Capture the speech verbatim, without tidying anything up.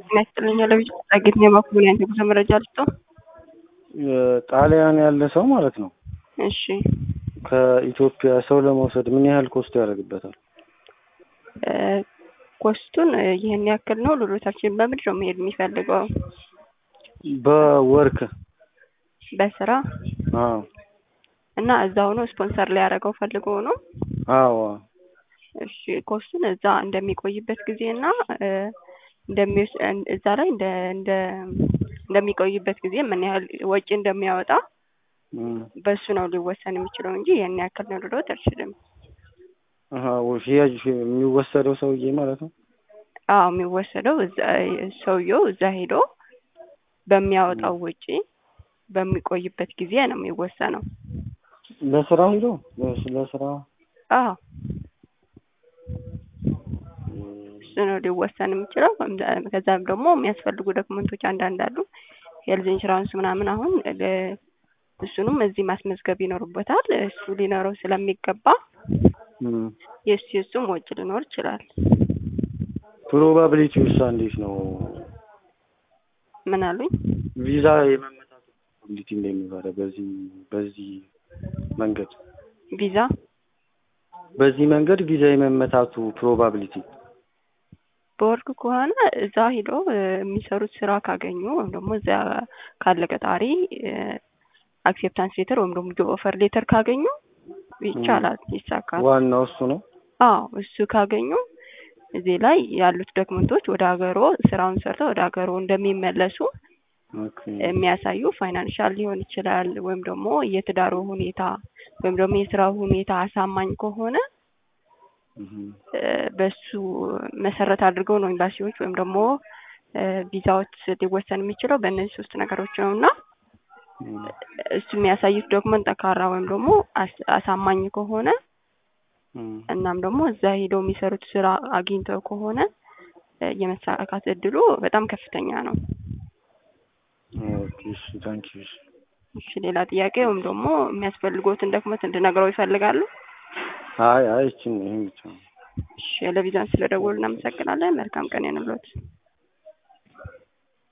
የሚያስጥልኝ ለብቻ ታግት ነው ማኩን ያንተ ጉዞ መረጃ ልስጥ ጣሊያን ያለ ሰው ማለት ነው። እሺ ከኢትዮጵያ ሰው ለመውሰድ ምን ያህል ኮስት ያደርግበታል? ኮስቱን ይሄን ያክል ነው። ሉሉታችን በምንድን ነው መሄድ የሚፈልገው? በወርክ በስራ አዎ። እና እዛው ነው ስፖንሰር ላይ ያደረገው ፈልጎ ነው? አዎ። እሺ ኮስቱን እዛ እንደሚቆይበት ጊዜና እንደሚስ እዛ ላይ እንደ እንደ እንደሚቆይበት ጊዜ ምን ያህል ወጪ እንደሚያወጣ በሱ ነው ሊወሰን የሚችለው እንጂ ያን ያክል ነው ልሎት አልችልም። አሃ ወሽያጅ የሚወሰደው ሰውዬ ማለት ነው? አዎ የሚወሰደው እዛ ሰውየው እዛ ሄዶ በሚያወጣው ወጪ በሚቆይበት ጊዜ ነው የሚወሰነው። ለስራ ሄዶ ለስራ አዎ ነው ሊወሰን የሚችለው። ከዛም ደግሞ የሚያስፈልጉ ዶክመንቶች አንዳንድ አሉ። ሄልዝ ኢንሹራንስ ምናምን አሁን እሱንም እዚህ ማስመዝገብ ይኖርበታል። እሱ ሊኖረው ስለሚገባ የሱ የሱም ወጪ ሊኖር ይችላል። ፕሮባቢሊቲ ውስጥ እንዴት ነው? ምን አሉኝ? ቪዛ የመመታቱ ፕሮባቢሊቲ እንደሚባለው በዚህ በዚህ መንገድ ቪዛ በዚህ መንገድ ቪዛ የመመታቱ ፕሮባቢሊቲ በወርክ ከሆነ እዛ ሄዶ የሚሰሩት ስራ ካገኙ ወይም ደግሞ እዛ ካለ ቀጣሪ አክሴፕታንስ ሌተር ወይም ደግሞ ጆብ ኦፈር ሌተር ካገኙ ይቻላል፣ ይሳካል። ዋናው እሱ ነው። አዎ እሱ ካገኙ እዚህ ላይ ያሉት ዶክመንቶች ወደ ሀገሩ ስራውን ሰርተው ወደ ሀገሩ እንደሚመለሱ የሚያሳዩ ፋይናንሻል ሊሆን ይችላል ወይም ደግሞ የትዳሩ ሁኔታ ወይም ደግሞ የስራው ሁኔታ አሳማኝ ከሆነ በሱ መሰረት አድርገው ነው ኤምባሲዎች ወይም ደግሞ ቪዛዎች ሊወሰን የሚችለው በእነዚህ ሶስት ነገሮች ነውና እሱ የሚያሳዩት ዶክመንት ጠካራ ወይም ደግሞ አሳማኝ ከሆነ እናም ደግሞ እዛ ሄደው የሚሰሩት ስራ አግኝተው ከሆነ የመሳካት እድሉ በጣም ከፍተኛ ነው። ኦኬ እሺ ታንክ ዩ። እሺ ሌላ ጥያቄ ወይም ደግሞ የሚያስፈልጉትን ዶክመንት እንድነግረው ይፈልጋሉ? አይ አይ እቺ ነው ይሄን ብቻ። እሺ ለቪዛን ስለደወሉ እናመሰግናለን። መልካም ቀን ይሁንልዎት።